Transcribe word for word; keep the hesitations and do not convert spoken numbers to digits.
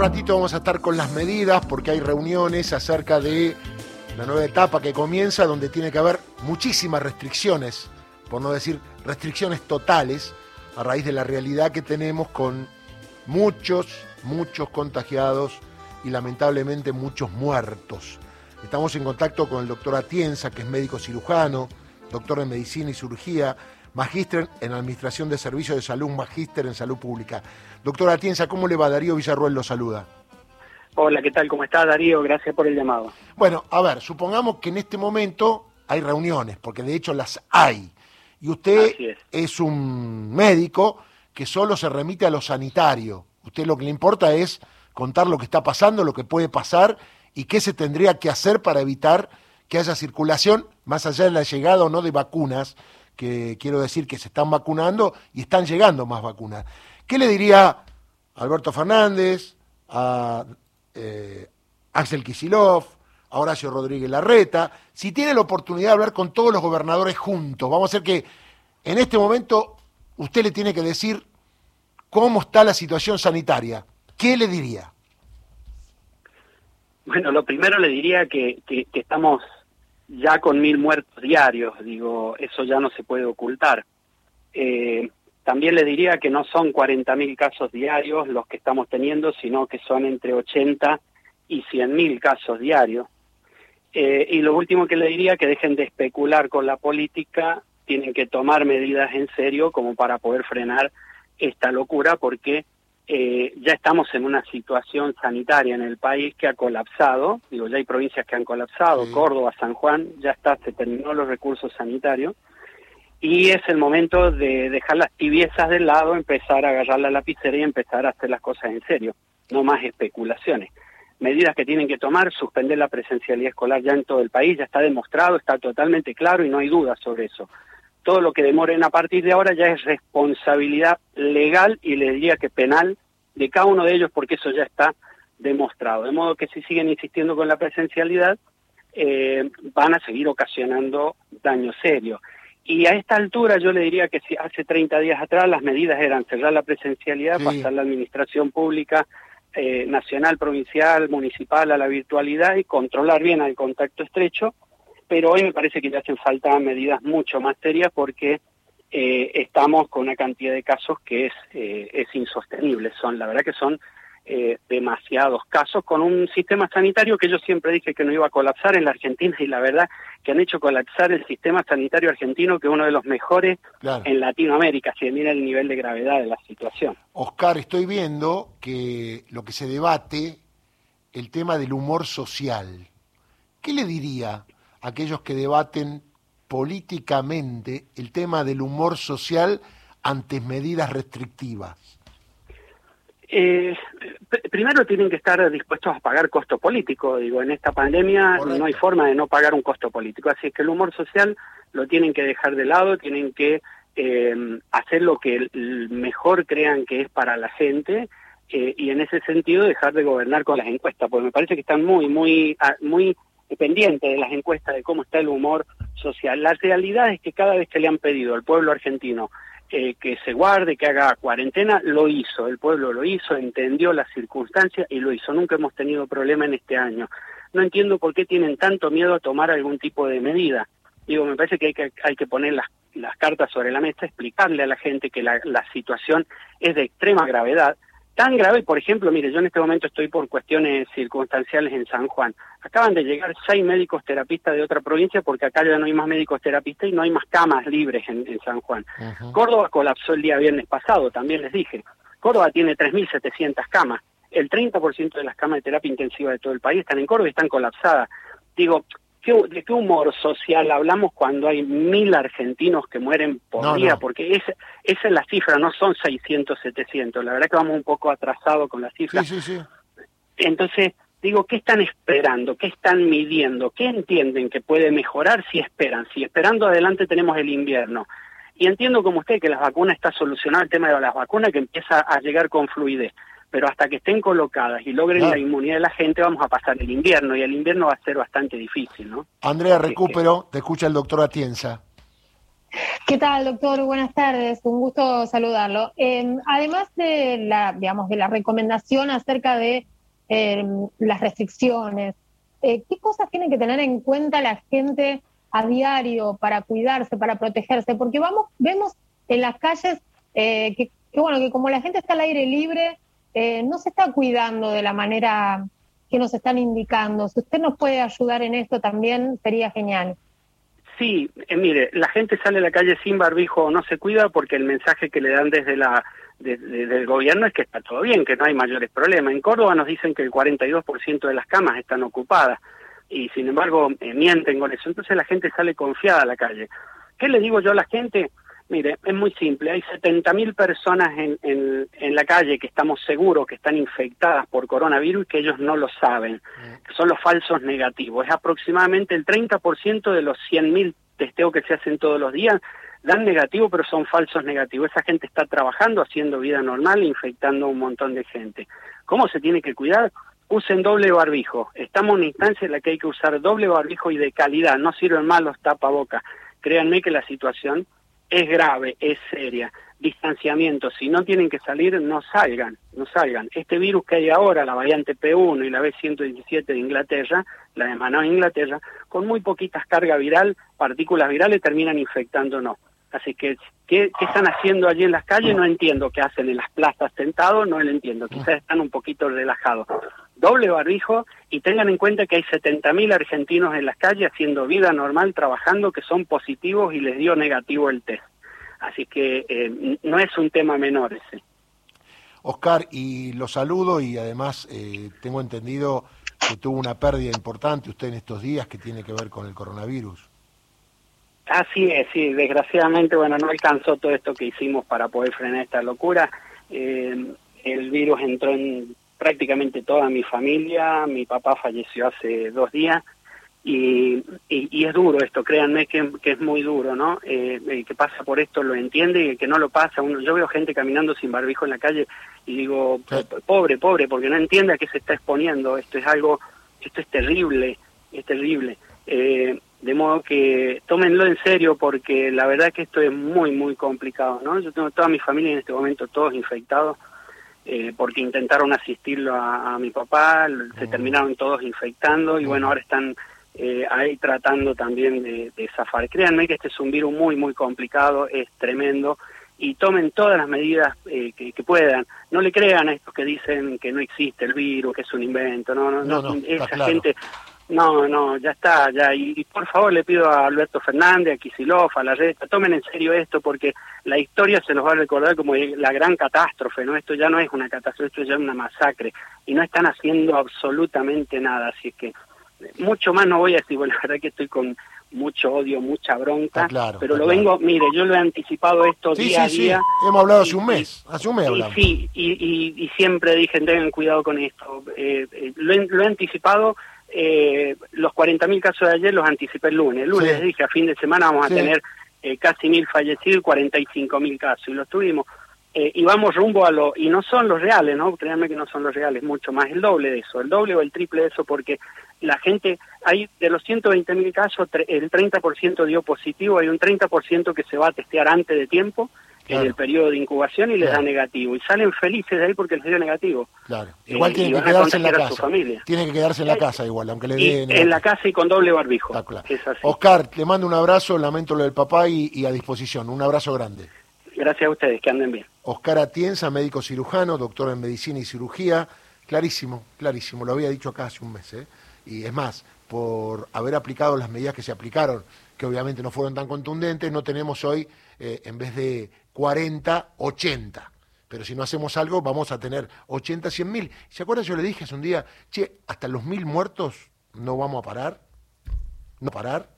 ratito vamos a estar con las medidas porque hay reuniones acerca de la nueva etapa que comienza, donde tiene que haber muchísimas restricciones, por no decir restricciones totales, a raíz de la realidad que tenemos con muchos, muchos contagiados y lamentablemente muchos muertos. Estamos en contacto con el doctor Atienza, que es médico cirujano, doctor en medicina y cirugía, magíster en Administración de Servicios de Salud, magíster en Salud Pública. Doctor Atienza, ¿cómo le va? Darío Villarruel lo saluda. Hola, ¿qué tal? ¿Cómo está, Darío? Gracias por el llamado. Bueno, a ver, supongamos que en este momento hay reuniones, porque de hecho las hay, y usted es. es un médico que solo se remite a lo sanitario. Usted lo que le importa es contar lo que está pasando, lo que puede pasar, y qué se tendría que hacer para evitar que haya circulación, más allá de la llegada o no de vacunas, que quiero decir que se están vacunando y están llegando más vacunas. ¿Qué le diría a Alberto Fernández, a eh, Axel Kicillof, a Horacio Rodríguez Larreta, si tiene la oportunidad de hablar con todos los gobernadores juntos? Vamos a hacer que en este momento usted le tiene que decir cómo está la situación sanitaria. ¿Qué le diría? Bueno, lo primero le diría que, que, que estamos ya con mil muertos diarios, digo, eso ya no se puede ocultar. Eh, también le diría que no son cuarenta mil casos diarios los que estamos teniendo, sino que son entre ochenta y cien mil casos diarios. Eh, y lo último que le diría, que dejen de especular con la política, tienen que tomar medidas en serio como para poder frenar esta locura, porque eh, ya estamos en una situación sanitaria en el país que ha colapsado. Digo, ya hay provincias que han colapsado, sí. Córdoba, San Juan, ya está, se terminó los recursos sanitarios, y es el momento de dejar las tibiezas de lado, empezar a agarrar la lapicera y empezar a hacer las cosas en serio, no más especulaciones. Medidas que tienen que tomar: suspender la presencialidad escolar ya en todo el país, ya está demostrado, está totalmente claro y no hay duda sobre eso. Todo lo que demoren a partir de ahora ya es responsabilidad legal, y le diría que penal, de cada uno de ellos, porque eso ya está demostrado. De modo que si siguen insistiendo con la presencialidad, eh, van a seguir ocasionando daños serios. Y a esta altura yo le diría que si hace treinta días atrás las medidas eran cerrar la presencialidad, sí. pasar la administración pública, eh, nacional, provincial, municipal, a la virtualidad y controlar bien el contacto estrecho. Pero hoy me parece que ya hacen falta medidas mucho más serias, porque eh, estamos con una cantidad de casos que es eh, es insostenible. Son, la verdad que son eh, demasiados casos, con un sistema sanitario que yo siempre dije que no iba a colapsar en la Argentina, y la verdad que han hecho colapsar el sistema sanitario argentino, que es uno de los mejores, claro, en Latinoamérica, si mira el nivel de gravedad de la situación. Oscar, estoy viendo que lo que se debate, el tema del humor social. ¿Qué le diría a aquellos que debaten políticamente el tema del humor social ante medidas restrictivas? Eh, primero tienen que estar dispuestos a pagar costo político. Digo, en esta pandemia Correcto. No hay forma de no pagar un costo político, así es que el humor social lo tienen que dejar de lado, tienen que eh, hacer lo que mejor crean que es para la gente, eh, y en ese sentido dejar de gobernar con las encuestas, porque me parece que están muy, muy, muy pendientes de las encuestas, de cómo está el humor social. La realidad es que cada vez que le han pedido al pueblo argentino Eh, que se guarde, que haga cuarentena, lo hizo, el pueblo lo hizo, entendió las circunstancias y lo hizo. Nunca hemos tenido problema en este año. No entiendo por qué tienen tanto miedo a tomar algún tipo de medida. Digo, me parece que hay que, hay que poner las, las cartas sobre la mesa, explicarle a la gente que la, la situación es de extrema gravedad. Tan grave, por ejemplo, mire, yo en este momento estoy por cuestiones circunstanciales en San Juan. Acaban de llegar seis médicos terapistas de otra provincia, porque acá ya no hay más médicos terapistas y no hay más camas libres en, en San Juan. Uh-huh. Córdoba colapsó el día viernes pasado, también les dije. Córdoba tiene tres mil setecientas camas. El treinta por ciento de las camas de terapia intensiva de todo el país están en Córdoba y están colapsadas. Digo, ¿qué, ¿de qué humor social hablamos cuando hay mil argentinos que mueren por no, día? No. Porque esa, esa es la cifra, no son seiscientos, setecientos. La verdad que vamos un poco atrasados con la cifra. Sí, sí, sí. Entonces, digo, ¿qué están esperando? ¿Qué están midiendo? ¿Qué entienden que puede mejorar si esperan? Si esperando adelante tenemos el invierno. Y entiendo como usted que las vacunas está solucionado el tema de las vacunas, que empieza a llegar con fluidez. Pero hasta que estén colocadas y logren claro. la inmunidad de la gente, vamos a pasar el invierno, y el invierno va a ser bastante difícil, ¿no? Andrea, recupero, te escucha el doctor Atienza. ¿Qué tal, doctor? Buenas tardes, un gusto saludarlo. Eh, además de la, digamos, de la recomendación acerca de eh, las restricciones, eh, ¿qué cosas tiene que tener en cuenta la gente a diario para cuidarse, para protegerse? Porque vamos, vemos en las calles eh, que, que, bueno, que como la gente está al aire libre, eh, no se está cuidando de la manera que nos están indicando. Si usted nos puede ayudar en esto también, sería genial. Sí, eh, mire, la gente sale a la calle sin barbijo o no se cuida porque el mensaje que le dan desde la de, de, del gobierno es que está todo bien, que no hay mayores problemas. En Córdoba nos dicen que el cuarenta y dos por ciento de las camas están ocupadas y sin embargo eh, mienten con eso. Entonces la gente sale confiada a la calle. ¿Qué le digo yo a la gente? Mire, es muy simple, hay setenta mil personas en, en, en la calle que estamos seguros que están infectadas por coronavirus y que ellos no lo saben, que son los falsos negativos. Es aproximadamente el treinta por ciento de los cien mil testeos que se hacen todos los días, dan negativo pero son falsos negativos. Esa gente está trabajando, haciendo vida normal, infectando a un montón de gente. ¿Cómo se tiene que cuidar? Usen doble barbijo. Estamos en una instancia en la que hay que usar doble barbijo y de calidad, no sirven más los tapabocas. Créanme que la situación es grave, es seria. Distanciamiento, si no tienen que salir, no salgan, no salgan. Este virus que hay ahora, la variante P uno y la B ciento diecisiete de Inglaterra, la de Manaus, Inglaterra, con muy poquitas cargas viral, partículas virales, terminan infectándonos. Así que, ¿qué, ¿qué están haciendo allí en las calles? No entiendo qué hacen en las plazas sentados, no lo entiendo. Quizás están un poquito relajados. Doble barbijo y tengan en cuenta que hay setenta mil argentinos en las calles haciendo vida normal, trabajando, que son positivos y les dio negativo el test. Así que eh, no es un tema menor ese. Oscar, y lo saludo y además eh, tengo entendido que tuvo una pérdida importante usted en estos días que tiene que ver con el coronavirus. Así es, sí, desgraciadamente, bueno, no alcanzó todo esto que hicimos para poder frenar esta locura. Eh, el virus entró en prácticamente toda mi familia, mi papá falleció hace dos días, y, y, y es duro esto, créanme que, que es muy duro, ¿no? Eh, el que pasa por esto lo entiende y el que no lo pasa, uno, yo veo gente caminando sin barbijo en la calle y digo, sí, pobre, pobre, porque no entiende a qué se está exponiendo, esto es algo, esto es terrible, es terrible. Eh, de modo que tómenlo en serio porque la verdad que esto es muy, muy complicado, ¿no? Yo tengo toda mi familia en este momento, todos infectados, eh, porque intentaron asistirlo a, a mi papá, se terminaron todos infectando y bueno, ahora están eh, ahí tratando también de, de zafar. Créanme que este es un virus muy, muy complicado, es tremendo y tomen todas las medidas eh, que, que puedan. No le crean a estos que dicen que no existe el virus, que es un invento, no, no, no, no esa claro. gente... No, no, ya está, ya. Y, y por favor le pido a Alberto Fernández, a Kicillof, a Larreta, tomen en serio esto porque la historia se nos va a recordar como la gran catástrofe, ¿no? Esto ya no es una catástrofe, esto ya es una masacre. Y no están haciendo absolutamente nada, así es que mucho más no voy a decir, bueno, la verdad que estoy con mucho odio, mucha bronca, claro, pero lo claro. vengo, mire, yo lo he anticipado esto sí, día sí, a día. Sí. Hemos hablado hace un mes, hace un mes hablamos. Sí, y, y, y siempre dije, tengan cuidado con esto. Eh, eh, lo, he, lo he anticipado. Eh, los cuarenta mil casos de ayer los anticipé el lunes. El lunes sí. les dije, a fin de semana vamos sí. a tener eh, casi mil fallecidos y cuarenta y cinco mil casos. Y los tuvimos. Eh, y vamos rumbo a lo... Y no son los reales, ¿no? Créanme que no son los reales, mucho más. El doble de eso, el doble o el triple de eso, porque la gente... Hay de los ciento veinte mil casos, el treinta por ciento dio positivo, hay un treinta por ciento que se va a testear antes de tiempo, claro. en el periodo de incubación, y les claro. da negativo. Y salen felices de ahí porque les dio negativo. Claro. Igual eh, tienen que quedarse en la casa. Tienen que quedarse en la casa igual, aunque le den... En la casa y con doble barbijo. Claro. Es así. Oscar, te mando un abrazo, lamento lo del papá y, y a disposición. Un abrazo grande. Gracias a ustedes, que anden bien. Oscar Atienza, médico cirujano, doctor en medicina y cirugía. Clarísimo, clarísimo. Lo había dicho acá hace un mes, ¿eh? Y es más, por haber aplicado las medidas que se aplicaron, que obviamente no fueron tan contundentes, no tenemos hoy, eh, en vez de cuarenta, ochenta. Pero si no hacemos algo, vamos a tener ochenta, cien mil. ¿Se acuerdan? Yo le dije hace un día, che, hasta los mil muertos no vamos a parar. No parar.